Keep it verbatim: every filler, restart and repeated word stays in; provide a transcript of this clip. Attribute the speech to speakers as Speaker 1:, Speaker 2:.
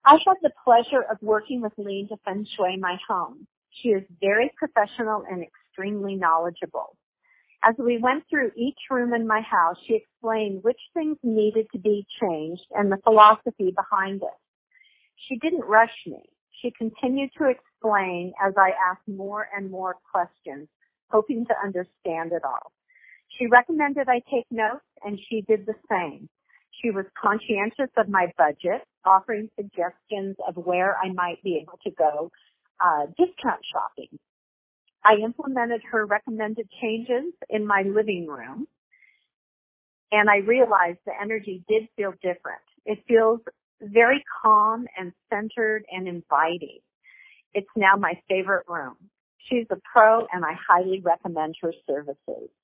Speaker 1: I had the pleasure of working with Lee to feng shui my home. She is very professional and extremely knowledgeable. As we went through each room in my house, she explained which things needed to be changed and the philosophy behind it. She didn't rush me. She continued to explain as I asked more and more questions, hoping to understand it all. She recommended I take notes, and she did the same. She was conscientious of my budget, offering suggestions of where I might be able to go uh, discount shopping. I implemented her recommended changes in my living room, and I realized the energy did feel different. It feels very calm and centered and inviting. It's now my favorite room. She's a pro, and I highly recommend her services.